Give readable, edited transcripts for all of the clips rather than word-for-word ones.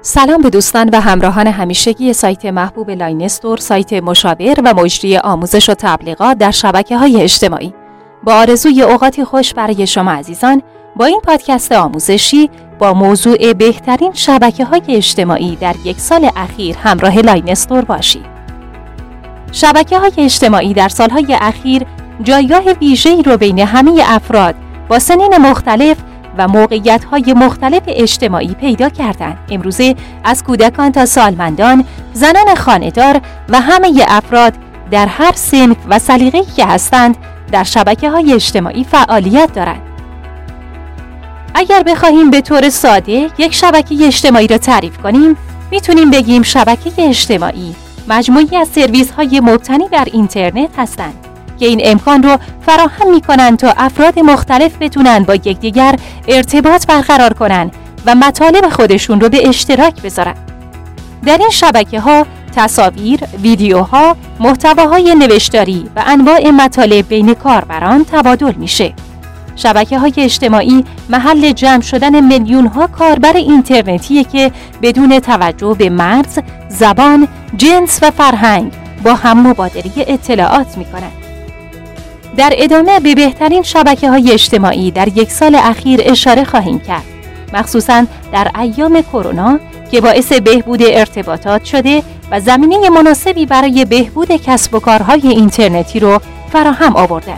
سلام به دوستان و همراهان همیشگی سایت محبوب لاین استور، سایت مشاور و مجری آموزش و تبلیغات در شبکه‌های اجتماعی. با آرزوی اوقاتی خوش برای شما عزیزان، با این پادکست آموزشی با موضوع بهترین شبکه‌های اجتماعی در یک سال اخیر همراه لاین استور باشید. شبکه‌های اجتماعی در سالهای اخیر جایگاه ویژه‌ای رو بین همه افراد با سنین مختلف و موقعیت‌های مختلف اجتماعی پیدا کردند. امروزه از کودکان تا سالمندان، زنان خانه‌دار و همه افراد در هر صنف و سلیقه‌ای که هستند در شبکه‌های اجتماعی فعالیت دارند. اگر بخواهیم به طور ساده یک شبکه اجتماعی را تعریف کنیم، میتونیم بگیم شبکه اجتماعی مجموعی از سرویس‌های مبتنی بر اینترنت هستند که این امکان رو فراهم می‌کنند تا افراد مختلف بتونن با یکدیگر ارتباط برقرار کنن و مطالب خودشون رو به اشتراک بذارن. در این شبکه‌ها تصاویر، ویدیوها، محتواهای نوشتاری و انواع مطالب بین کاربران تبادل میشه. شبکه‌های اجتماعی محل جمع شدن میلیون‌ها کاربر اینترنتیه که بدون توجه به مرز، زبان، جنس و فرهنگ با هم مبادله اطلاعات می‌کنند. در ادامه به بهترین شبکه‌های اجتماعی در یک سال اخیر اشاره خواهیم کرد، مخصوصاً در ایام کرونا که باعث بهبود ارتباطات شده و زمینه مناسبی برای بهبود کسب و کارهای اینترنتی رو فراهم آوردند.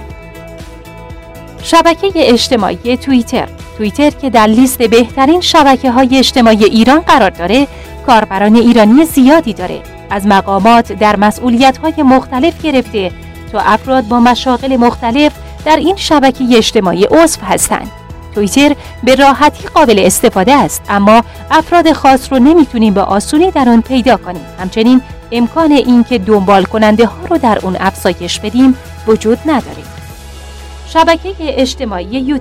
شبکه اجتماعی توییتر که در لیست بهترین شبکه‌های اجتماعی ایران قرار داره، کاربران ایرانی زیادی داره. از مقامات در مسئولیت‌های مختلف گرفته تا افراد با مشاغل مختلف در این شبکه اجتماعی عضو هستند. توییتر به راحتی قابل استفاده است، اما افراد خاص رو نمیتونیم به آسونی در آن پیدا کنیم. همچنین امکان این که دنبال کننده ها رو در اون افزایش بدیم وجود نداره. شبکه اجتماعی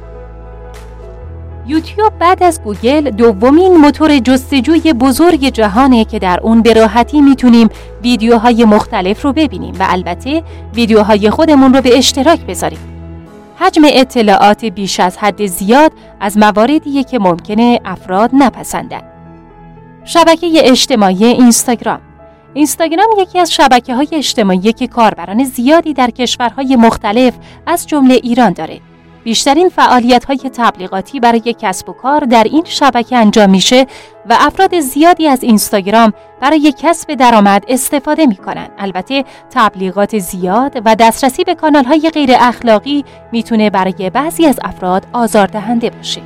یوتیوب بعد از گوگل دومین موتور جستجوی بزرگ جهانه که در اون به راحتی میتونیم ویدیوهای مختلف رو ببینیم و البته ویدیوهای خودمون رو به اشتراک بذاریم. حجم اطلاعات بیش از حد زیاد از مواردیه که ممکنه افراد نپسندن. شبکه اجتماعی اینستاگرام یکی از شبکه‌های اجتماعی که کاربران زیادی در کشورهای مختلف از جمله ایران داره. بیشترین فعالیت‌های تبلیغاتی برای کسب و کار در این شبکه انجام میشه و افراد زیادی از اینستاگرام برای کسب درآمد استفاده میکنن. البته تبلیغات زیاد و دسترسی به کانال‌های غیر اخلاقی میتونه برای بعضی از افراد آزاردهنده باشه.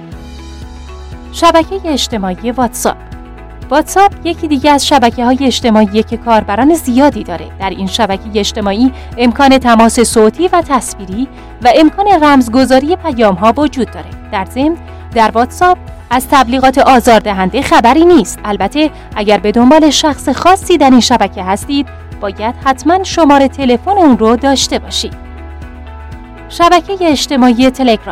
شبکه اجتماعی واتساپ یکی دیگه از شبکه‌های اجتماعی که کاربران زیادی داره. در این شبکه اجتماعی امکان تماس صوتی و تصویری و امکان رمزگذاری پیام‌ها وجود داره. در ضمن در واتساپ از تبلیغات آزاردهنده خبری نیست. البته اگر به دنبال شخص خاصی در این شبکه هستید، باید حتما شماره تلفن اون رو داشته باشید. شبکه اجتماعی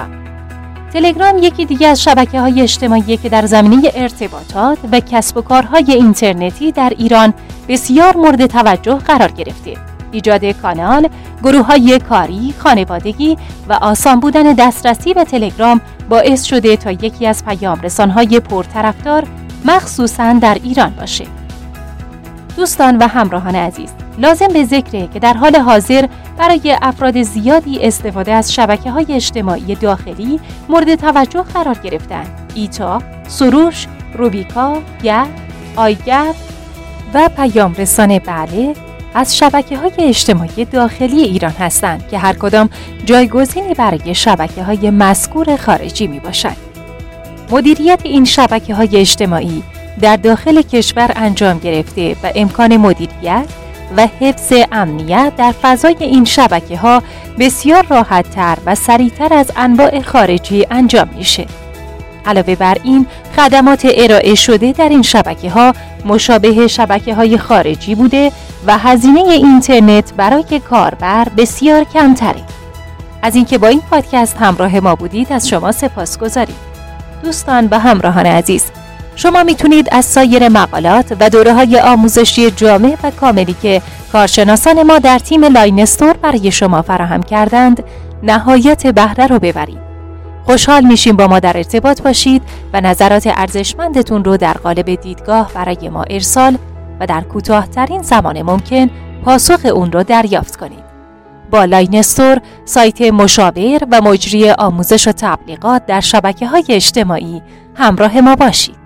تلگرام یکی دیگه از شبکه‌های اجتماعی که در زمینه ارتباطات و کسب و کارهای اینترنتی در ایران بسیار مورد توجه قرار گرفته. ایجاد کانال، گروه‌های کاری، خانوادگی و آسان بودن دسترسی به تلگرام باعث شده تا یکی از پیام‌رسان‌های پرطرفدار مخصوصاً در ایران باشه. دوستان و همراهان عزیز، لازم به ذکره که در حال حاضر برای افراد زیادی استفاده از شبکه‌های اجتماعی داخلی مورد توجه قرار گرفتند. ایتا، سروش، روبیکا، گپ، آیگپ و پیام رسانه بله از شبکه‌های اجتماعی داخلی ایران هستند که هر کدام جایگزینی برای شبکه‌های مذکور خارجی میباشد. مدیریت این شبکه‌های اجتماعی در داخل کشور انجام گرفته و امکان مدیریت و حفظ امنیت در فضای این شبکه‌ها بسیار راحت‌تر و سریع‌تر از انواع خارجی انجام میشه. علاوه بر این، خدمات ارائه شده در این شبکه‌ها مشابه شبکه‌های خارجی بوده و هزینه اینترنت برای کاربر بسیار کمتره. از اینکه با این پادکست همراه ما بودید از شما سپاسگزاریم. دوستان و همراهان عزیز، شما میتونید از سایر مقالات و دوره‌های آموزشی جامع و کاملی که کارشناسان ما در تیم لاین استور برای شما فراهم کردند، نهایت بهره رو ببرید. خوشحال میشیم با ما در ارتباط باشید و نظرات ارزشمندتون رو در قالب دیدگاه برای ما ارسال و در کوتاه‌ترین زمان ممکن پاسخ اون رو دریافت کنید. با لاینستور، سایت مشاور و مجری آموزش و تبلیغات در شبکه‌های اجتماعی همراه ما باشید.